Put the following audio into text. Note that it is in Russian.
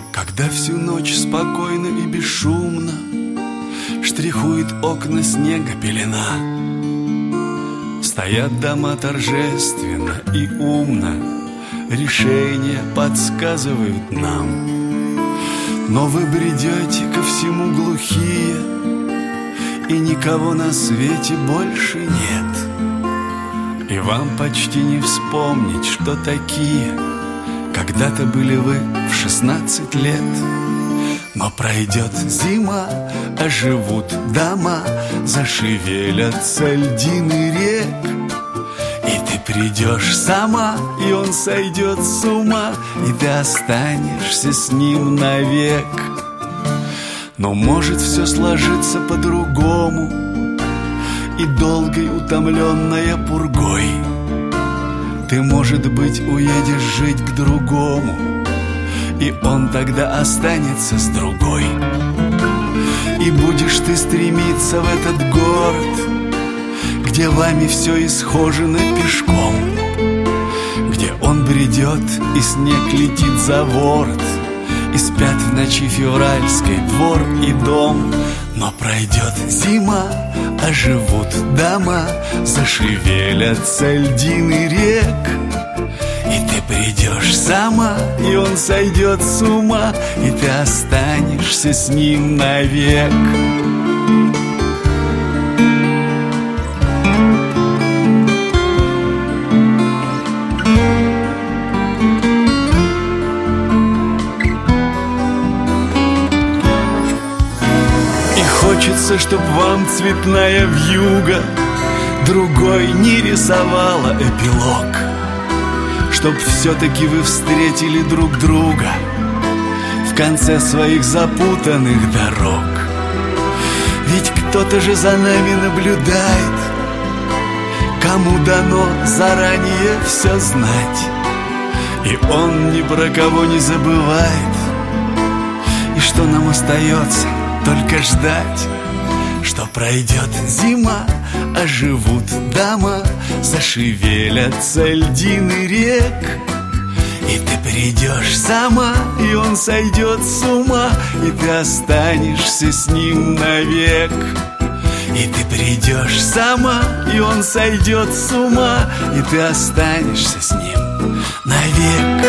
Когда всю ночь спокойно и бесшумно штрихует окна снега пелена, стоят дома торжественно и умно, решения подсказывают нам. Но вы бредете ко всему глухие, и никого на свете больше нет. И вам почти не вспомнить, что такие когда-то были вы в 16 лет. Но пройдет зима, оживут дома, зашевелятся льдины рек. И ты придешь сама, и он сойдет с ума, и ты останешься с ним навек. Но может все сложиться по-другому, и долгой утомленная пургой ты, может быть, уедешь жить к другому, и он тогда останется с другой. И будешь ты стремиться в этот город, где вами все исхожено пешком, где он бредет и снег летит за ворот, и спят в ночи февральской двор и дом. Но пройдет зима, оживут дома, зашевелятся льдины рек. И ты придешь сама, и он сойдет с ума, и ты останешься с ним навек. Хочется, чтоб вам цветная вьюга другой не рисовала эпилог, чтоб все-таки вы встретили друг друга в конце своих запутанных дорог. Ведь кто-то же за нами наблюдает, кому дано заранее все знать, и он ни про кого не забывает. И что нам остается? Только ждать, что пройдет зима, оживут дома, зашевелятся льдины рек. И ты придешь сама, и он сойдет с ума, и ты останешься с ним навек. И ты придешь сама, и он сойдет с ума, и ты останешься с ним навек.